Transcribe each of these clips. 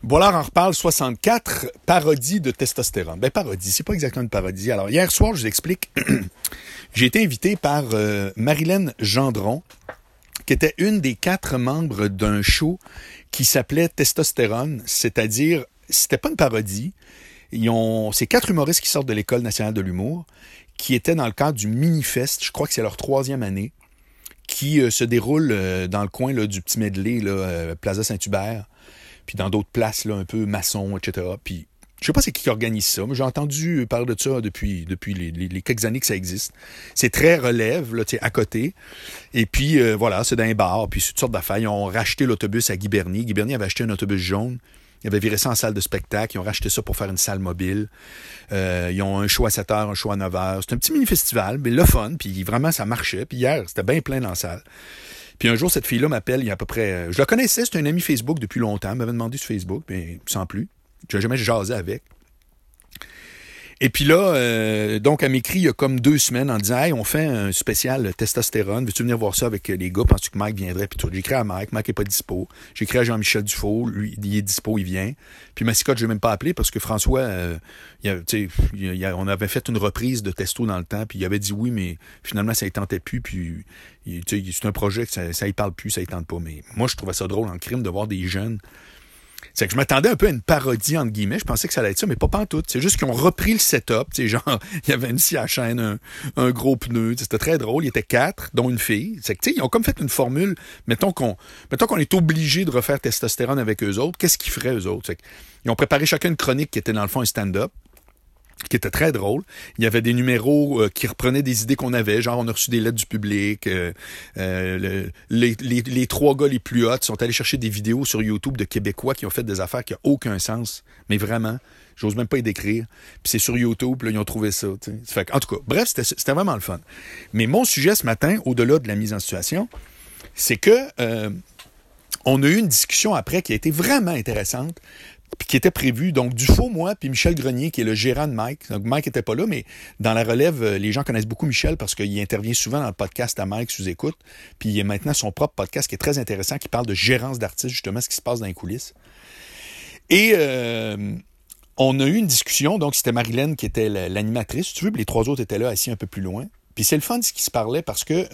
Boilard en reparle 64, parodie de testostérone. Ben, parodie, c'est pas exactement une parodie. Alors, hier soir, je vous explique, j'ai été invité par Marilène Gendron, qui était une des 4 membres d'un show qui s'appelait Testostérone, c'est-à-dire, c'était pas une parodie. C'est 4 humoristes qui sortent de l'École nationale de l'humour, qui étaient dans le cadre du Minifest, je crois que c'est leur 3e année, qui se déroule dans le coin là, du petit medley, là, Plaza Saint-Hubert, puis dans d'autres places, là, un peu maçon, etc. Puis, je sais pas c'est qui organise ça, mais j'ai entendu parler de ça depuis les quelques années que ça existe. C'est très relève, là, tu sais, à côté. Et puis, voilà, c'est dans un bar, puis c'est toutes sortes d'affaires. Ils ont racheté l'autobus à Guy Bernier. Guy Bernier avait acheté un autobus jaune. Ils avaient viré ça en salle de spectacle. Ils ont racheté ça pour faire une salle mobile. Ils ont un show à 7h, un show à 9h. C'est un petit mini-festival, mais le fun. Puis vraiment, ça marchait. Puis hier, c'était bien plein dans la salle. Puis un jour, cette fille-là m'appelle, il y a à peu près... je la connaissais, c'était un ami Facebook depuis longtemps. Elle m'avait demandé sur Facebook, mais sans plus. Je n'ai jamais jasé avec. Et puis là, donc, elle m'écrit il y a comme 2 semaines en disant « Hey, on fait un spécial testostérone. Veux-tu venir voir ça avec les gars? Penses-tu que Mike viendrait? » Puis tout. J'ai écrit à Mike. Mike n'est pas dispo. J'ai écrit à Jean-Michel Dufault. Lui, il est dispo, il vient. Puis Massicotte, je ne l'ai même pas appelé parce que François, on avait fait une reprise de Testo dans le temps. Puis il avait dit oui, mais finalement, ça ne tentait plus. Puis c'est un projet que ça ne parle plus, ça ne tente pas. Mais moi, je trouvais ça drôle en crime de voir des jeunes. C'est que je m'attendais un peu à une parodie, entre guillemets. Je pensais que ça allait être ça, mais pas pantoute. C'est juste qu'ils ont repris le setup. Tu sais, genre, il y avait une scie à chaîne, un gros pneu. C'était très drôle. Il y était 4, dont une fille. C'est que, tu sais, ils ont comme fait une formule. Mettons qu'on est obligé de refaire testostérone avec eux autres. Qu'est-ce qu'ils feraient, eux autres? Ils ont préparé chacun une chronique qui était, dans le fond, un stand-up, qui était très drôle. Il y avait des numéros qui reprenaient des idées qu'on avait, genre on a reçu des lettres du public, les 3 gars les plus hot sont allés chercher des vidéos sur YouTube de Québécois qui ont fait des affaires qui n'ont aucun sens, mais vraiment, j'ose même pas y décrire. Puis c'est sur YouTube, là, ils ont trouvé ça. Fait que, en tout cas, bref, c'était vraiment le fun. Mais mon sujet ce matin, au-delà de la mise en situation, c'est que on a eu une discussion après qui a été vraiment intéressante, puis qui était prévu, donc Dufault, moi, puis Michel Grenier, qui est le gérant de Mike. Donc Mike n'était pas là, mais dans la relève, les gens connaissent beaucoup Michel parce qu'il intervient souvent dans le podcast à Mike sous écoute. Puis il y a maintenant son propre podcast qui est très intéressant, qui parle de gérance d'artistes, justement, ce qui se passe dans les coulisses. Et on a eu une discussion, donc c'était Marilène qui était l'animatrice, si tu veux, puis les 3 autres étaient là, assis un peu plus loin. Puis c'est le fun de ce qui se parlait parce que...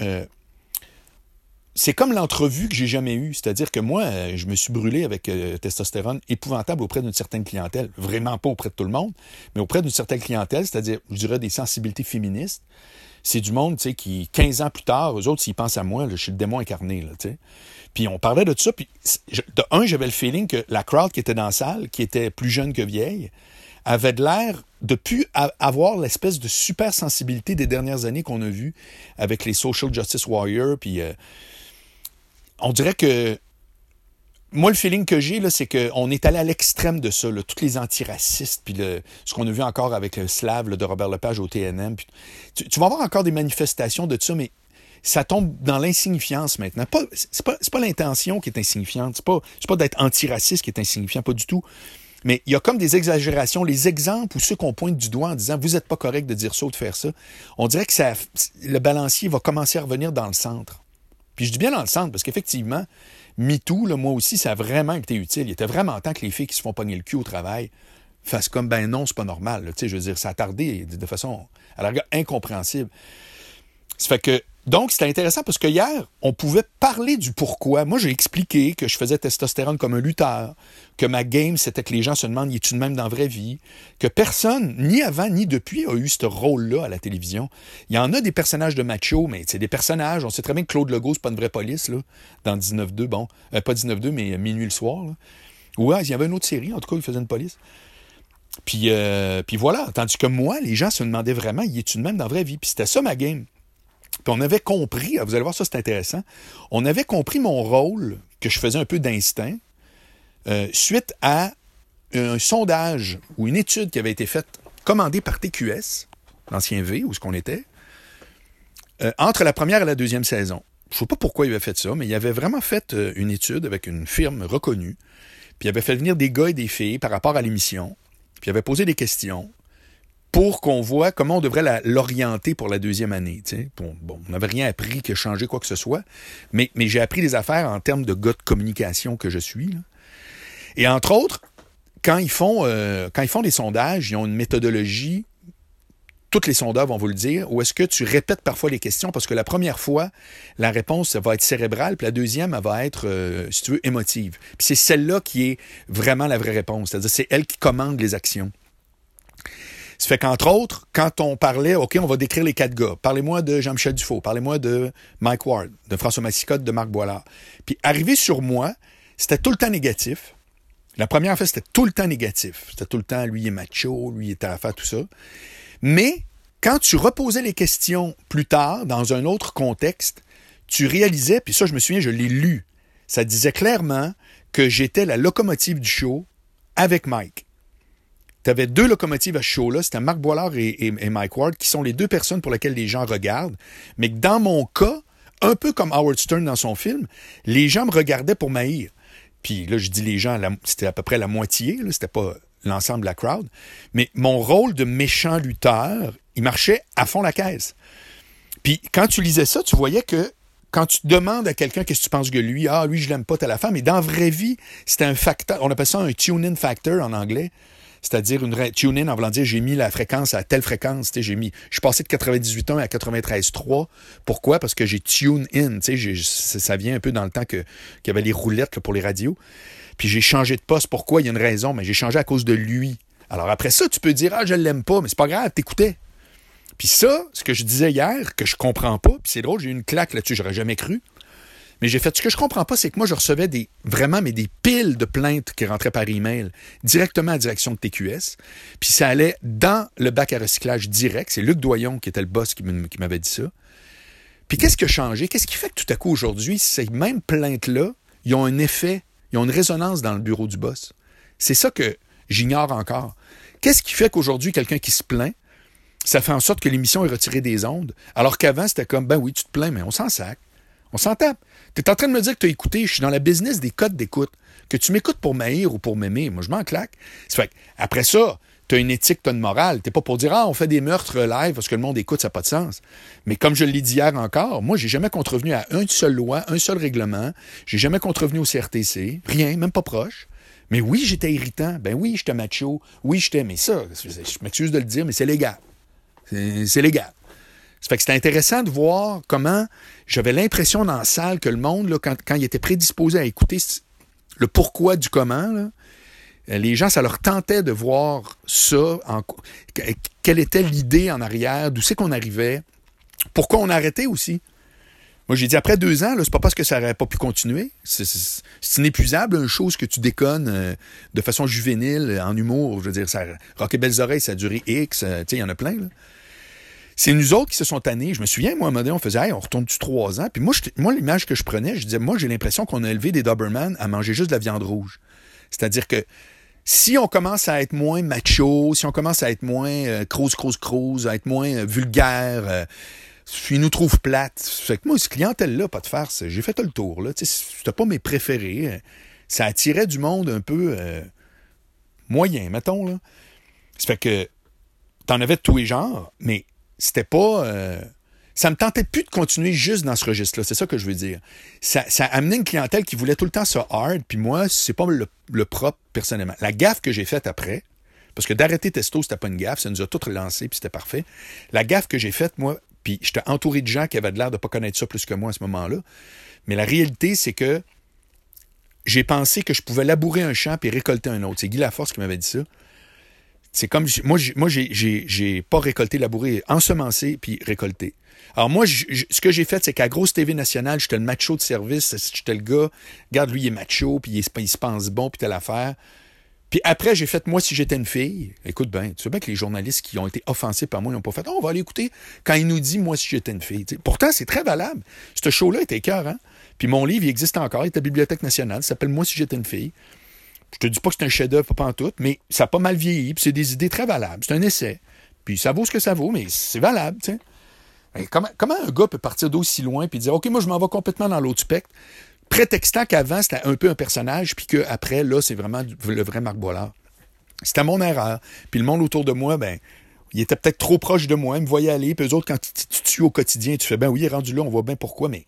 c'est comme l'entrevue que j'ai jamais eue. C'est-à-dire que moi, je me suis brûlé avec testostérone épouvantable auprès d'une certaine clientèle. Vraiment pas auprès de tout le monde, mais auprès d'une certaine clientèle, c'est-à-dire, je dirais, des sensibilités féministes. C'est du monde, tu sais, qui, 15 ans plus tard, eux autres, s'ils pensent à moi, là, je suis le démon incarné, là, tu sais. Puis on parlait de tout ça, puis j'avais le feeling que la crowd qui était dans la salle, qui était plus jeune que vieille, avait de l'air de plus avoir l'espèce de super sensibilité des dernières années qu'on a vues avec les social justice warriors, puis... on dirait que, moi, le feeling que j'ai, là, c'est qu'on est allé à l'extrême de ça, là, tous les antiracistes, puis ce qu'on a vu encore avec le Slave là, de Robert Lepage au TNM. Puis, tu vas avoir encore des manifestations de ça, mais ça tombe dans l'insignifiance maintenant. C'est pas l'intention qui est insignifiante, c'est pas d'être antiraciste qui est insignifiant, pas du tout. Mais il y a comme des exagérations, les exemples ou ceux qu'on pointe du doigt en disant « vous n'êtes pas correct de dire ça ou de faire ça », on dirait que le balancier va commencer à revenir dans le centre. Puis je dis bien dans le centre, parce qu'effectivement, MeToo, là, moi aussi, ça a vraiment été utile. Il était vraiment temps que les filles qui se font pogner le cul au travail fassent comme, ben non, c'est pas normal. Là. Je veux dire, ça a tardé de façon, à la rigueur, incompréhensible. Ça fait que, donc, c'était intéressant parce que hier, on pouvait parler du pourquoi. Moi, j'ai expliqué que je faisais testostérone comme un lutteur, que ma game, c'était que les gens se demandent, y est-tu de même dans la vraie vie? Que personne, ni avant ni depuis, a eu ce rôle-là à la télévision. Il y en a des personnages de macho, mais c'est des personnages. On sait très bien que Claude Legault, c'est pas une vraie police, là, dans 19-2, bon, pas 19-2, mais Minuit le soir, là. Ouais, il y avait une autre série, en tout cas, il faisait une police. Puis voilà, tandis que moi, les gens se demandaient vraiment, y est-tu de même dans la vraie vie? Puis c'était ça ma game. Puis on avait compris, vous allez voir ça, c'est intéressant, on avait compris mon rôle, que je faisais un peu d'instinct, suite à un sondage ou une étude qui avait été faite, commandée par TQS, l'ancien V, où est-ce qu'on était, entre la première et la 2e saison. Je ne sais pas pourquoi il avait fait ça, mais il avait vraiment fait une étude avec une firme reconnue, puis il avait fait venir des gars et des filles par rapport à l'émission, puis il avait posé des questions, pour qu'on voit comment on devrait l'orienter pour la 2e année. Bon, on n'avait rien appris qui a changé quoi que ce soit, mais j'ai appris des affaires en termes de gars de communication que je suis. Là. Et entre autres, quand ils font des sondages, ils ont une méthodologie, tous les sondeurs vont vous le dire, où est-ce que tu répètes parfois les questions, parce que la première fois, la réponse va être cérébrale, puis la deuxième, elle va être, si tu veux, émotive. Puis c'est celle-là qui est vraiment la vraie réponse, c'est-à-dire c'est elle qui commande les actions. Ça fait qu'entre autres, quand on parlait, OK, on va décrire les 4 gars. Parlez-moi de Jean-Michel Dufault, parlez-moi de Mike Ward, de François Massicotte, de Marc Boilard. Puis arrivé sur moi, c'était tout le temps négatif. La première fois, c'était tout le temps négatif. C'était tout le temps, lui, il est macho, lui, il est à la faire, tout ça. Mais quand tu reposais les questions plus tard, dans un autre contexte, tu réalisais, puis ça, je me souviens, je l'ai lu, ça disait clairement que j'étais la locomotive du show avec Mike. Tu avais 2 locomotives à ce show-là, c'était Marc Boilard et Mike Ward, qui sont les 2 personnes pour lesquelles les gens regardent, mais que dans mon cas, un peu comme Howard Stern dans son film, les gens me regardaient pour m'haïr. Puis là, je dis les gens, c'était à peu près la moitié, là, c'était pas l'ensemble de la crowd. Mais mon rôle de méchant lutteur, il marchait à fond la caisse. Puis quand tu lisais ça, tu voyais que quand tu demandes à quelqu'un qu'est-ce que tu penses de lui, lui, je l'aime pas, telle affaire, mais dans la vraie vie, c'était un facteur, on appelle ça un tune-in factor en anglais. C'est-à-dire une tune-in en voulant dire j'ai mis la fréquence à telle fréquence. Je suis passé de 98.1 à 93.3. Pourquoi? Parce que j'ai tune-in. Ça vient un peu dans le temps qu'il y avait les roulettes là, pour les radios. Puis j'ai changé de poste. Pourquoi? Il y a une raison, mais j'ai changé à cause de lui. Alors après ça, tu peux dire je l'aime pas, mais c'est pas grave, t'écoutais. Puis ça, ce que je disais hier, que je comprends pas, puis c'est drôle, j'ai eu une claque là-dessus, j'aurais jamais cru. Mais j'ai fait, ce que je comprends pas, c'est que moi, je recevais des piles de plaintes qui rentraient par email directement à la direction de TQS. Puis ça allait dans le bac à recyclage direct. C'est Luc Doyon qui était le boss qui m'avait dit ça. Puis qu'est-ce qui a changé? Qu'est-ce qui fait que tout à coup, aujourd'hui, ces mêmes plaintes-là, ils ont un effet, ils ont une résonance dans le bureau du boss? C'est ça que j'ignore encore. Qu'est-ce qui fait qu'aujourd'hui, quelqu'un qui se plaint, ça fait en sorte que l'émission est retirée des ondes, alors qu'avant, c'était comme, ben oui, tu te plains, mais on s'en sac. On s'en tape. Tu es en train de me dire que tu as écouté, je suis dans la business des codes d'écoute. Que tu m'écoutes pour m'haïr ou pour m'aimer, moi je m'en claque. Ça fait après ça, tu as une éthique, tu as une morale. Tu n'es pas pour dire on fait des meurtres live parce que le monde écoute, ça n'a pas de sens. Mais comme je l'ai dit hier encore, moi j'ai jamais contrevenu à une seule loi, un seul règlement. J'ai jamais contrevenu au CRTC. Rien, même pas proche. Mais oui, j'étais irritant. Ben oui, j'étais macho. Oui, j'étais. Mais ça, je m'excuse de le dire, mais c'est légal. C'est légal. Ça fait que c'était intéressant de voir comment j'avais l'impression dans la salle que le monde, là, quand il était prédisposé à écouter le pourquoi du comment, là, les gens, ça leur tentait de voir ça, quelle était l'idée en arrière, d'où c'est qu'on arrivait, pourquoi on arrêtait aussi. Moi, j'ai dit, après 2 ans, là, c'est pas parce que ça n'aurait pas pu continuer. C'est inépuisable, une chose que tu déconnes de façon juvénile, en humour. Je veux dire, Rock et Belles Oreilles, ça a duré X, tu sais, il y en a plein, là. C'est nous autres qui se sont tannés. Je me souviens, moi, à un moment donné, on faisait, on retourne du 3 ans. Puis moi, l'image que je prenais, je disais, moi, j'ai l'impression qu'on a élevé des Doberman à manger juste de la viande rouge. C'est-à-dire que si on commence à être moins macho, si on commence à être moins crouse, à être moins vulgaire, ils nous trouvent plates. Fait que moi, cette clientèle-là, pas de farce, j'ai fait le tour, là. Tu sais, c'était pas mes préférés. Ça attirait du monde un peu moyen, mettons, là. Ça fait que t'en avais de tous les genres, mais c'était pas... ça me tentait plus de continuer juste dans ce registre-là. C'est ça que je veux dire. Ça amenait une clientèle qui voulait tout le temps ça hard, puis moi, c'est pas le propre, personnellement. La gaffe que j'ai faite après, parce que d'arrêter Testo, c'était pas une gaffe, ça nous a tout relancé, puis c'était parfait. La gaffe que j'ai faite, moi, puis j'étais entouré de gens qui avaient l'air de pas connaître ça plus que moi à ce moment-là, mais la réalité, c'est que j'ai pensé que je pouvais labourer un champ puis récolter un autre. C'est Guy Laforce qui m'avait dit ça. C'est comme, moi, j'ai pas récolté, labouré, ensemencé, puis récolté. Alors moi, ce que j'ai fait, c'est qu'à Grosse TV nationale, j'étais le macho de service, j'étais le gars, regarde, lui, il est macho, puis il se pense bon, puis telle affaire. Puis après, j'ai fait, moi, si j'étais une fille, écoute bien, tu sais bien que les journalistes qui ont été offensés par moi, ils n'ont pas fait, on va aller écouter quand il nous dit, moi, si j'étais une fille. T'sais. Pourtant, c'est très valable. Ce show-là était écœurant. Puis mon livre, il existe encore, il est à la Bibliothèque nationale, ça s'appelle Moi, si j'étais une fille. Je te dis pas que c'est un chef-d'œuvre, pas en tout, mais ça a pas mal vieilli, puis c'est des idées très valables. C'est un essai. Puis ça vaut ce que ça vaut, mais c'est valable, tu sais. Comment un gars peut partir d'aussi loin puis dire, OK, moi, je m'en vais complètement dans l'autre spectre, prétextant qu'avant, c'était un peu un personnage, puis qu'après, là, c'est vraiment le vrai Marc Boilard. C'était mon erreur. Puis le monde autour de moi, ben, il était peut-être trop proche de moi, il me voyait aller, puis eux autres, quand tu tues au quotidien, tu fais, ben oui, il est rendu là, on voit bien pourquoi, mais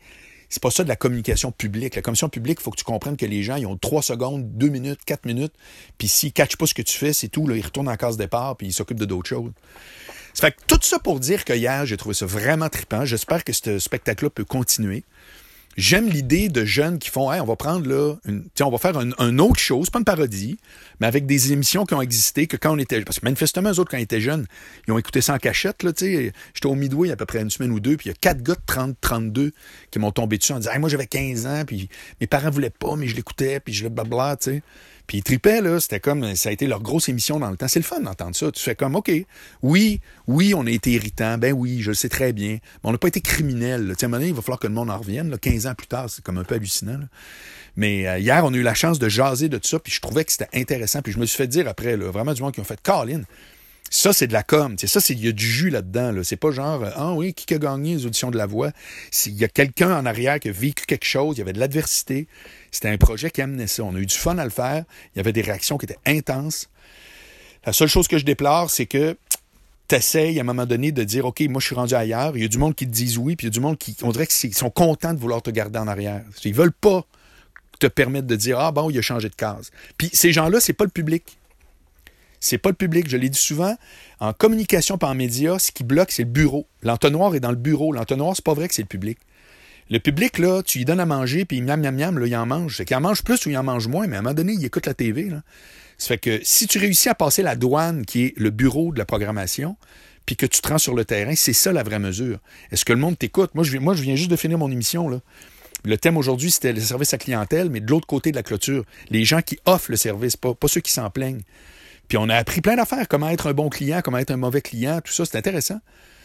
c'est pas ça de la communication publique. La communication publique, il faut que tu comprennes que les gens, ils ont 3 secondes, 2 minutes, 4 minutes, puis s'ils ne catchent pas ce que tu fais, c'est tout, là, ils retournent en case départ, puis ils s'occupent de d'autres choses. Ça fait que tout ça pour dire que hier, j'ai trouvé ça vraiment trippant. J'espère que ce spectacle-là peut continuer. J'aime l'idée de jeunes qui font, hey, on va prendre là, on va faire un autre chose, pas une parodie, mais avec des émissions qui ont existé, que quand on était, parce que manifestement, eux autres, quand ils étaient jeunes, ils ont écouté ça en cachette, là, tu sais. J'étais au Midway il y a à peu près une semaine ou deux, puis il y a 4 gars de 30, 32 qui m'ont tombé dessus en disant, hey, moi, j'avais 15 ans, puis mes parents voulaient pas, mais je l'écoutais, puis je le blabla, tu sais. Puis ils tripaient, là, c'était comme, ça a été leur grosse émission dans le temps. C'est le fun d'entendre ça. Tu fais comme, OK, oui, on a été irritant, ben oui, je le sais très bien, mais on n'a pas été criminels. Tu sais, à un moment donné, il va falloir que le monde en revienne, là, 15 ans plus tard, c'est comme un peu hallucinant, là. Mais hier, on a eu la chance de jaser de tout ça, puis je trouvais que c'était intéressant, puis je me suis fait dire après, là, vraiment du monde qui ont fait, Colin, ça, c'est de la com. Ça, il y a du jus là-dedans. Là. C'est pas genre, ah oui, qui a gagné les auditions de La Voix? Il y a quelqu'un en arrière qui a vécu quelque chose, il y avait de l'adversité. C'était un projet qui amenait ça. On a eu du fun à le faire. Il y avait des réactions qui étaient intenses. La seule chose que je déplore, c'est que t'essayes à un moment donné de dire, OK, moi, je suis rendu ailleurs. Il y a du monde qui te disent oui, puis il y a du monde qui, on dirait qu'ils sont contents de vouloir te garder en arrière. Ils veulent pas te permettre de dire, ah bon, il a changé de case. Puis ces gens-là, c'est pas le public. C'est pas le public. Je l'ai dit souvent, en communication par en médias, ce qui bloque, c'est le bureau. L'entonnoir est dans le bureau. L'entonnoir, c'est pas vrai que c'est le public. Le public, là, tu lui donnes à manger, puis miam, miam, miam, là, il en mange. C'est qu'il en mange plus ou il en mange moins, mais à un moment donné, il écoute la TV, là. Ça fait que si tu réussis à passer la douane, qui est le bureau de la programmation, puis que tu te rends sur le terrain, c'est ça la vraie mesure. Est-ce que le monde t'écoute? Moi, je viens juste de finir mon émission, là. Le thème aujourd'hui, c'était le service à clientèle, mais de l'autre côté de la clôture. Les gens qui offrent le service, pas ceux qui s'en plaignent. Puis on a appris plein d'affaires, comment être un bon client, comment être un mauvais client, tout ça, c'est intéressant.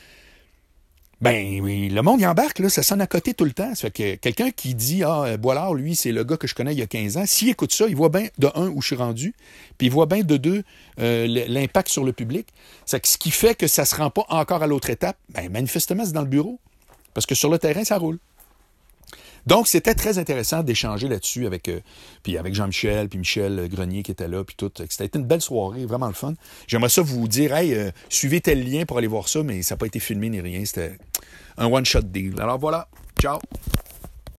Ben oui, le monde y embarque, là, ça sonne à côté tout le temps. Ça fait que quelqu'un qui dit, Boilard, lui, c'est le gars que je connais il y a 15 ans, s'il écoute ça, il voit bien, de un, où je suis rendu, puis il voit bien, de deux, l'impact sur le public. C'est que ce qui fait que ça ne se rend pas encore à l'autre étape, ben manifestement, c'est dans le bureau. Parce que sur le terrain, ça roule. Donc, c'était très intéressant d'échanger là-dessus avec Jean-Michel, puis Michel Grenier qui était là, puis tout. C'était une belle soirée, vraiment le fun. J'aimerais ça vous dire, hey, suivez tel lien pour aller voir ça, mais ça n'a pas été filmé ni rien. C'était un one-shot deal. Alors voilà, ciao!